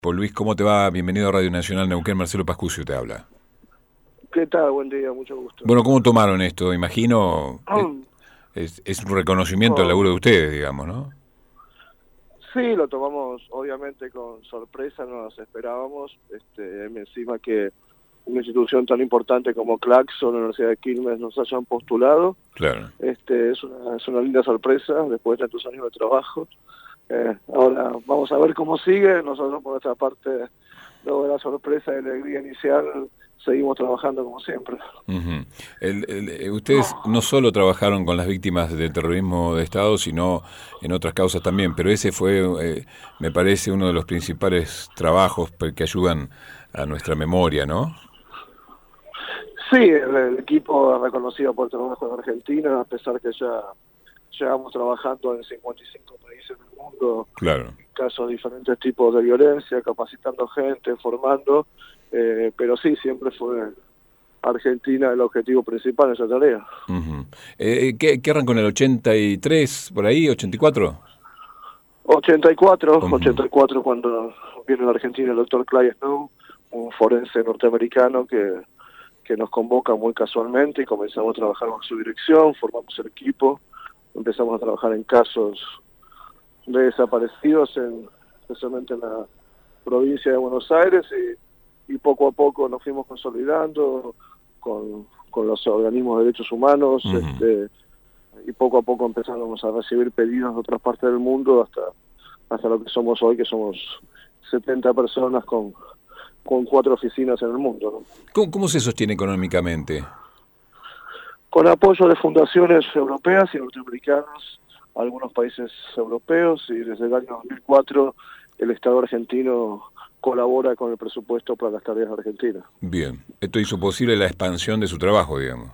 Paul Luis, ¿cómo te va? Bienvenido a Radio Nacional Neuquén. Marcelo Pascucio te habla. ¿Qué tal? Buen día, mucho gusto. Bueno, ¿cómo tomaron esto? Imagino, es un reconocimiento al laburo de Con- ustedes, digamos, ¿no? sí, lo tomamos obviamente con sorpresa, no nos esperábamos. Encima que una institución tan importante como Claxon, la Universidad de Quilmes, nos hayan postulado. Claro. Es una linda sorpresa después de tantos años de trabajo. Ahora vamos a ver cómo sigue. Nosotros por nuestra parte, luego de la sorpresa y la alegría inicial, seguimos trabajando como siempre. Ujú. Ustedes no solo trabajaron con las víctimas del terrorismo de Estado, sino en otras causas también, pero ese fue, me parece, uno de los principales trabajos que ayudan a nuestra memoria, ¿no? Sí, el equipo es reconocido por el trabajo de Argentina, a pesar que ya llevamos trabajando en 55 países del mundo, Claro. en casos de diferentes tipos de violencia, capacitando gente, formando, pero sí, siempre fue Argentina el objetivo principal en esa tarea. Ujú. ¿Qué arrancó en el 83, por ahí, 84? 84, Ujú. 84 cuando viene a la Argentina el doctor Clay Snow, un forense norteamericano que nos convoca muy casualmente y comenzamos a trabajar bajo su dirección, formamos el equipo, empezamos a trabajar en casos de desaparecidos, especialmente en la provincia de Buenos Aires, y poco a poco nos fuimos consolidando con los organismos de derechos humanos, Ujú. y poco a poco empezamos a recibir pedidos de otras partes del mundo hasta lo que somos hoy, que somos 70 personas con 4 oficinas en el mundo, ¿no? ¿Cómo se sostiene económicamente? Con apoyo de fundaciones europeas y norteamericanas, algunos países europeos, y desde el año 2004 el Estado argentino colabora con el presupuesto para las tareas argentinas. Bien, esto hizo posible la expansión de su trabajo, digamos.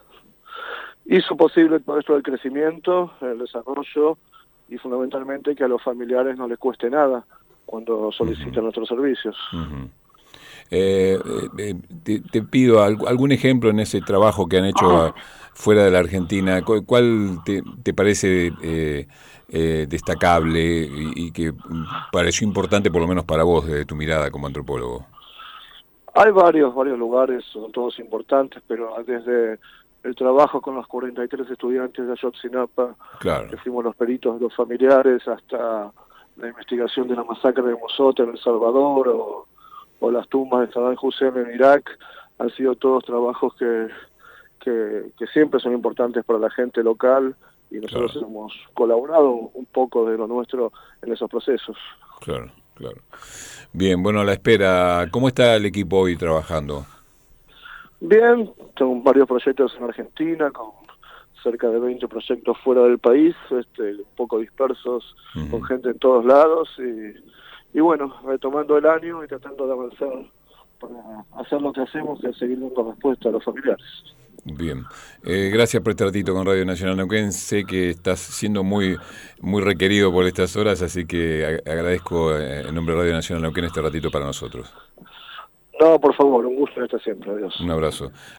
Hizo posible todo esto del crecimiento, el desarrollo y fundamentalmente que a los familiares no les cueste nada cuando Ujú, solicitan nuestros servicios. ujú. Eh, te pido algún ejemplo en ese trabajo que han hecho fuera de la Argentina. ¿Cuál te parece destacable y que pareció importante por lo menos para vos, desde tu mirada como antropólogo? Hay varios lugares, son todos importantes, pero desde el trabajo con los 43 estudiantes de Ayotzinapa, que Claro, fuimos los peritos de los familiares, hasta la investigación de la masacre de Mozote en El Salvador, o las tumbas de Saddam Hussein en Irak, han sido todos trabajos que siempre son importantes para la gente local, y nosotros claro, hemos colaborado un poco de lo nuestro en esos procesos. claro, claro. Bien, bueno, a la espera. ¿Cómo está el equipo hoy trabajando? Bien, tengo varios proyectos en Argentina, con cerca de 20 proyectos fuera del país, un poco dispersos, con Ujú. gente en todos lados, y bueno, retomando el año y tratando de avanzar para hacer lo que hacemos, que es seguir dando respuesta a los familiares. Bien, gracias por este ratito con Radio Nacional Neuquén. Sé que estás siendo muy requerido por estas horas, así que agradezco en nombre de Radio Nacional Neuquén este ratito para nosotros. No, por favor, un gusto estar siempre, Un adiós. abrazo.